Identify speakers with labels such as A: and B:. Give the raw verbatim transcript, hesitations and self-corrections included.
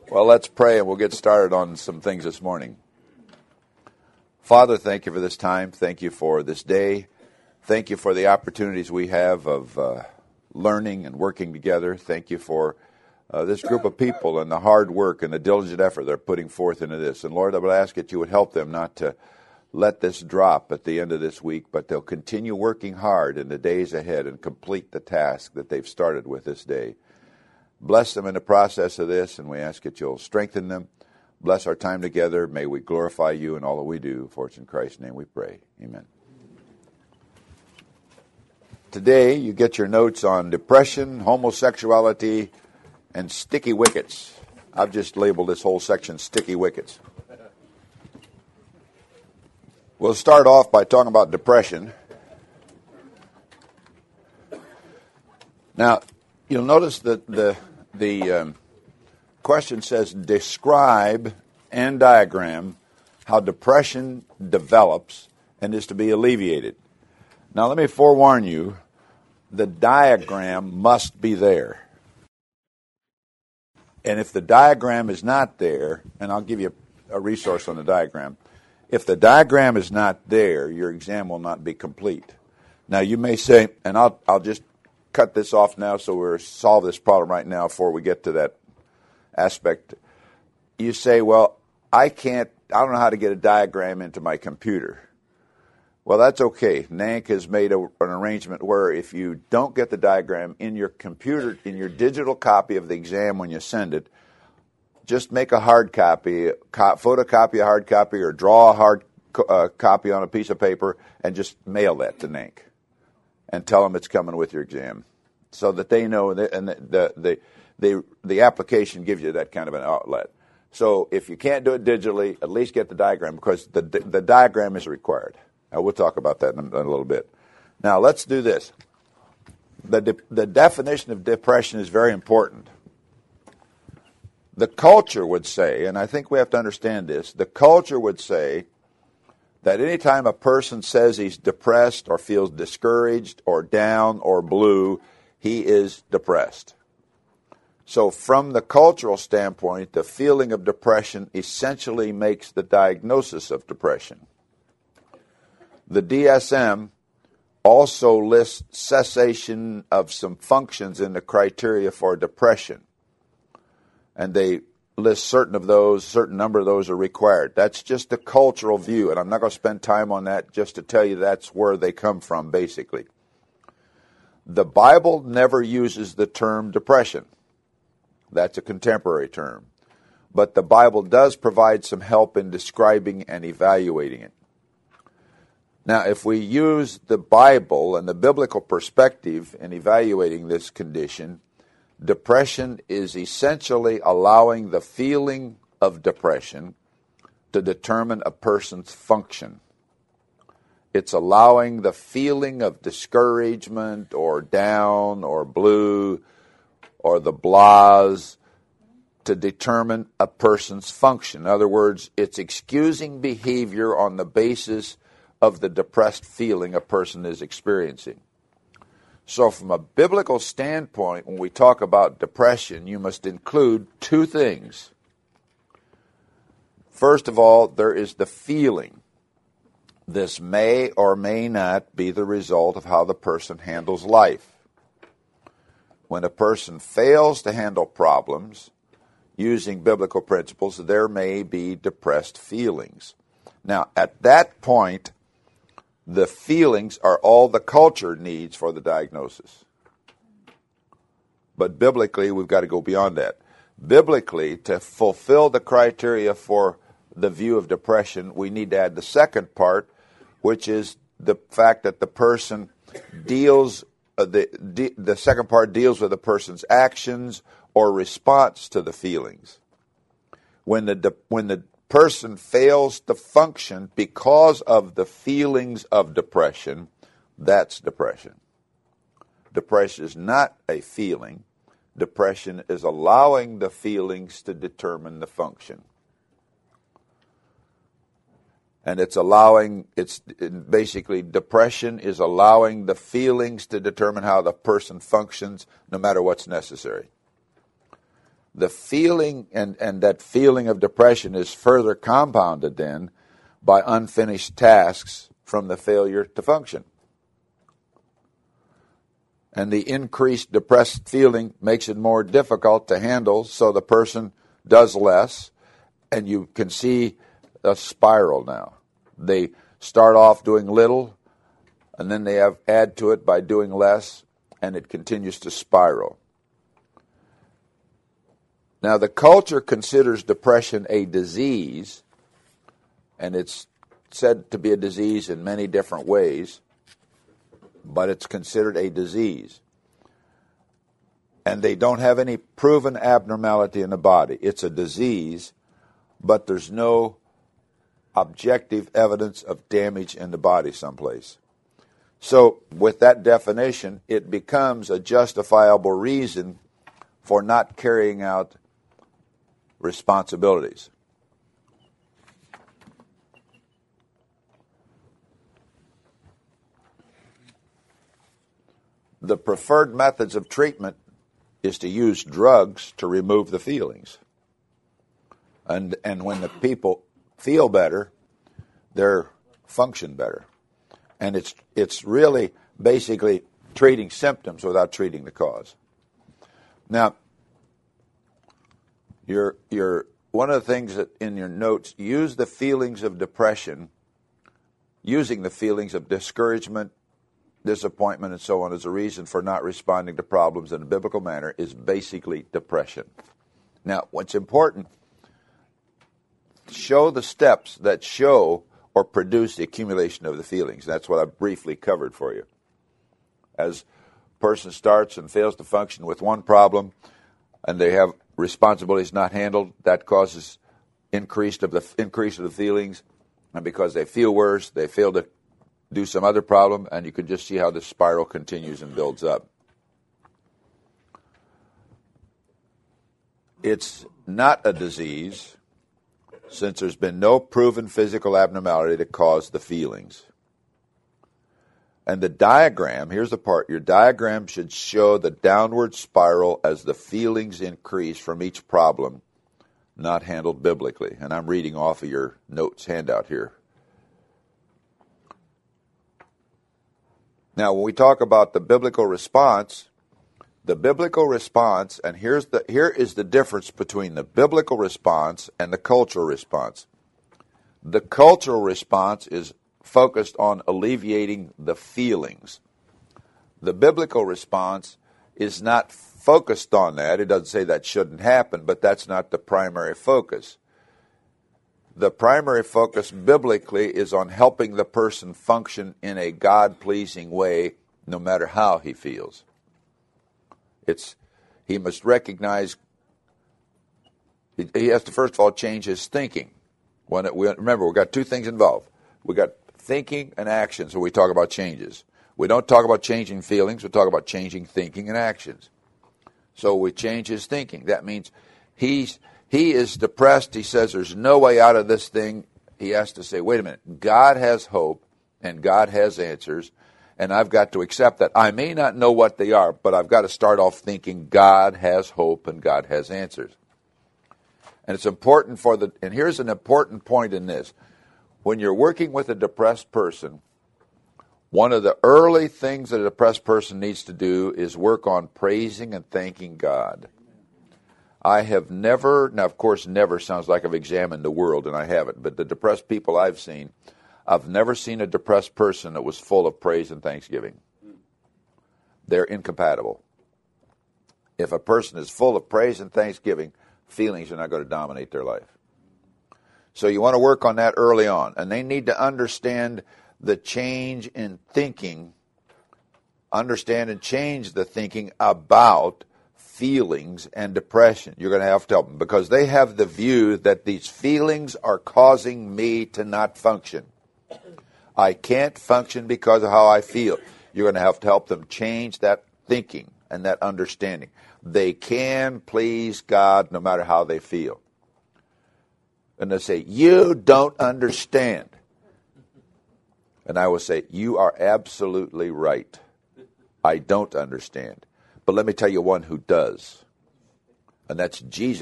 A: Well, let's pray and we'll get started on some things this morning. Father, thank you for this time. Thank you for this day. Thank you for the opportunities we have of uh, learning and working together. Thank you for uh, this group of people and the hard work and the diligent effort they're putting forth into this. And Lord, I would ask that you would help them not to let this drop at the end of this week, but they'll continue working hard in the days ahead and complete the task that they've started with this day. Bless them in the process of this, and we ask that you'll strengthen them. Bless our time together. May we glorify you in all that we do. For it's in Christ's name we pray. Amen. Today, you get your notes on depression, homosexuality, and sticky wickets. I've just labeled this whole section sticky wickets. We'll start off by talking about depression. Now, you'll notice that the the um, question says, describe and diagram how depression develops and is to be alleviated. Now, let me forewarn you, the diagram must be there. And if the diagram is not there, and I'll give you a resource on the diagram, if the diagram is not there, your exam will not be complete. Now, you may say, and I'll I'll just cut this off now so we'll solve this problem right now before we get to that aspect. You say, well, I can't, I don't know how to get a diagram into my computer. Well, that's okay. N A C has made a, an arrangement where if you don't get the diagram in your computer, in your digital copy of the exam when you send it, just make a hard copy, co- photocopy a hard copy, or draw a hard co- uh, copy on a piece of paper and just mail that to N A C. And tell them it's coming with your exam, so that they know that, and the, the the the the application gives you that kind of an outlet. So if you can't do it digitally, at least get the diagram, because the the diagram is required. Now, we'll talk about that in a, in a little bit. Now let's do this. The de, the definition of depression is very important. The culture would say, and I think we have to understand this, the culture would say that anytime a person says he's depressed or feels discouraged or down or blue, he is depressed. So from the cultural standpoint, the feeling of depression essentially makes the diagnosis of depression. The D S M also lists cessation of some functions in the criteria for depression. And they list certain of those, certain number of those are required. That's just a cultural view, and I'm not going to spend time on that just to tell you that's where they come from, basically. The Bible never uses the term depression. That's a contemporary term. But the Bible does provide some help in describing and evaluating it. Now, if we use the Bible and the biblical perspective in evaluating this condition, depression is essentially allowing the feeling of depression to determine a person's function. It's allowing the feeling of discouragement or down or blue or the blahs to determine a person's function. In other words, it's excusing behavior on the basis of the depressed feeling a person is experiencing. So from a biblical standpoint, when we talk about depression, you must include two things. First of all, there is the feeling. This may or may not be the result of how the person handles life. When a person fails to handle problems using biblical principles, there may be depressed feelings. Now, at that point, the feelings are all the culture needs for the diagnosis. But biblically, we've got to go beyond that. Biblically, to fulfill the criteria for the view of depression, we need to add the second part, which is the fact that the person deals, uh, the, the second part deals with the person's actions or response to the feelings. When the, when the person fails to function because of the feelings of depression, that's depression. Depression is not a feeling. Depression is allowing the feelings to determine the function. And it's allowing, it's basically depression is allowing the feelings to determine how the person functions no matter what's necessary. the feeling and, and that feeling of depression is further compounded then by unfinished tasks from the failure to function. And the increased depressed feeling makes it more difficult to handle, so the person does less, and you can see a spiral now. They start off doing little, and then they have add to it by doing less, and it continues to spiral. Now, the culture considers depression a disease, and it's said to be a disease in many different ways, but it's considered a disease. And they don't have any proven abnormality in the body. It's a disease, but there's no objective evidence of damage in the body someplace. So, with that definition, it becomes a justifiable reason for not carrying out responsibilities. The preferred methods of treatment is to use drugs to remove the feelings. And and when the people feel better, they function better. And it's it's really basically treating symptoms without treating the cause. Now, your your one of the things that in your notes, use the feelings of depression, using the feelings of discouragement, disappointment, and so on as a reason for not responding to problems in a biblical manner is basically depression. Now, what's important, show the steps that show or produce the accumulation of the feelings. That's what I briefly covered for you. As a person starts and fails to function with one problem, and they have responsibilities not handled, that causes increase of the increase of the feelings, and because they feel worse, they fail to do some other problem, and you can just see how the spiral continues and builds up. It's not a disease, since there's been no proven physical abnormality to cause the feelings. And the diagram, here's the part, your diagram should show the downward spiral as the feelings increase from each problem not handled biblically. And I'm reading off of your notes handout here. Now, when we talk about the biblical response, the biblical response, and here's the here is the difference between the biblical response and the cultural response. The cultural response is focused on alleviating the feelings. The biblical response is not focused on that. It doesn't say that shouldn't happen, but that's not the primary focus. The primary focus biblically is on helping the person function in a God-pleasing way, no matter how he feels. It's he must recognize, he has to first of all change his thinking. When it, we, remember, we've got two things involved. We've got thinking and actions when we talk about changes. We don't talk about changing feelings, we talk about changing thinking and actions. So we change his thinking. That means he's He is depressed. He says there's no way out of this thing. He has to say, wait a minute, God has hope and God has answers, and I've got to accept that. I may not know what they are, but I've got to start off thinking God has hope and God has answers. And it's important for the, and here's an important point in this. When you're working with a depressed person, one of the early things that a depressed person needs to do is work on praising and thanking God. I have never, now of course never sounds like I've examined the world, and I haven't, but the depressed people I've seen, I've never seen a depressed person that was full of praise and thanksgiving. They're incompatible. If a person is full of praise and thanksgiving, feelings are not going to dominate their life. So you want to work on that early on, and they need to understand the change in thinking, understand and change the thinking about feelings and depression. You're going to have to help them because they have the view that these feelings are causing me to not function. I can't function because of how I feel. You're going to have to help them change that thinking and that understanding. They can please God no matter how they feel. And they say, you don't understand. And I will say, you are absolutely right. I don't understand. But let me tell you one who does. and that's Jesus.